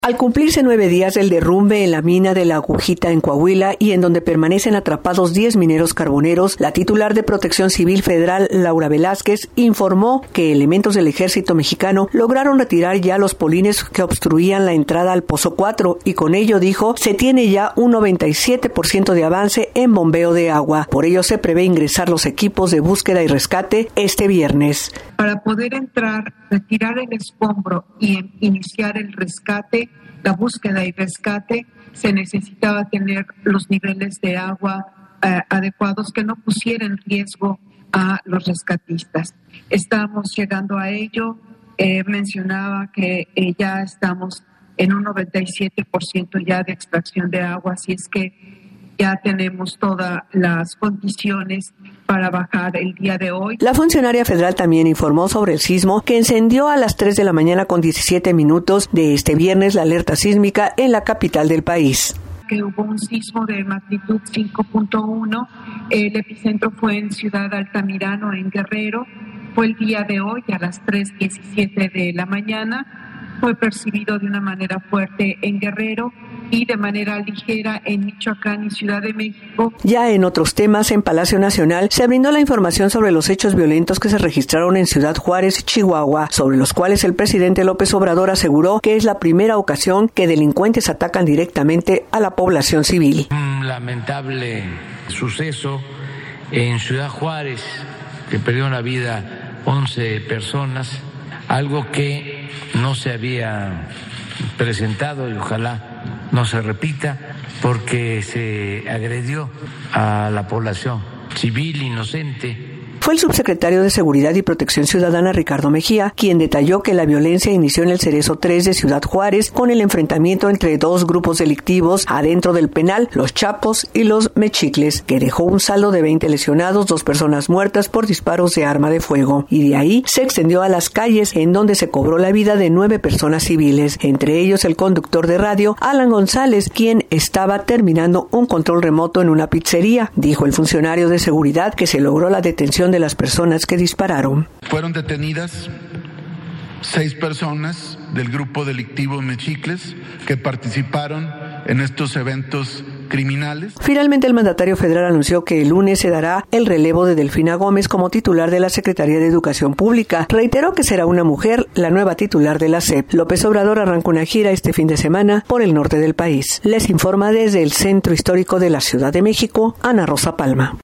Al cumplirse 9 días del derrumbe en la mina de La Agujita en Coahuila y en donde permanecen atrapados 10 mineros carboneros, la titular de Protección Civil Federal, Laura Velázquez, informó que elementos del Ejército Mexicano lograron retirar ya los polines que obstruían la entrada al Pozo 4 y con ello, dijo, se tiene ya un 97% de avance en bombeo de agua. Por ello se prevé ingresar los equipos de búsqueda y rescate este viernes. Para poder entrar, retirar el escombro y iniciar el rescate, la búsqueda y rescate, se necesitaba tener los niveles de agua adecuados que no pusieran en riesgo a los rescatistas. Estamos llegando a ello. Mencionaba que ya estamos en un 97% ya de extracción de agua, así es que ya tenemos todas las condiciones para bajar el día de hoy. La funcionaria federal también informó sobre el sismo que encendió a las 3 de la mañana con 17 minutos de este viernes la alerta sísmica en la capital del país. Que hubo un sismo de magnitud 5.1, el epicentro fue en Ciudad Altamirano, en Guerrero, fue el día de hoy a las 3:17 de la mañana. Fue percibido de una manera fuerte en Guerrero y de manera ligera en Michoacán y Ciudad de México. Ya en otros temas, en Palacio Nacional, se brindó la información sobre los hechos violentos que se registraron en Ciudad Juárez, Chihuahua, sobre los cuales el presidente López Obrador aseguró que es la primera ocasión que delincuentes atacan directamente a la población civil. Un lamentable suceso en Ciudad Juárez, que perdieron la vida 11 personas, algo que no se había presentado y ojalá no se repita, porque se agredió a la población civil inocente. Fue el subsecretario de Seguridad y Protección Ciudadana, Ricardo Mejía, quien detalló que la violencia inició en el Cerezo 3 de Ciudad Juárez con el enfrentamiento entre dos grupos delictivos adentro del penal, los Chapos y los Mechicles, que dejó un saldo de 20 lesionados, 2 personas muertas por disparos de arma de fuego. Y de ahí se extendió a las calles, en donde se cobró la vida de 9 personas civiles, entre ellos el conductor de radio, Alan González, quien estaba terminando un control remoto en una pizzería. Dijo el funcionario de seguridad que se logró la detención de las personas que dispararon. Fueron detenidas 6 personas del grupo delictivo Mechicles que participaron en estos eventos criminales. Finalmente, el mandatario federal anunció que el lunes se dará el relevo de Delfina Gómez como titular de la Secretaría de Educación Pública. Reiteró que será una mujer la nueva titular de la SEP. López Obrador arrancó una gira este fin de semana por el norte del país. Les informa desde el Centro Histórico de la Ciudad de México, Ana Rosa Palma.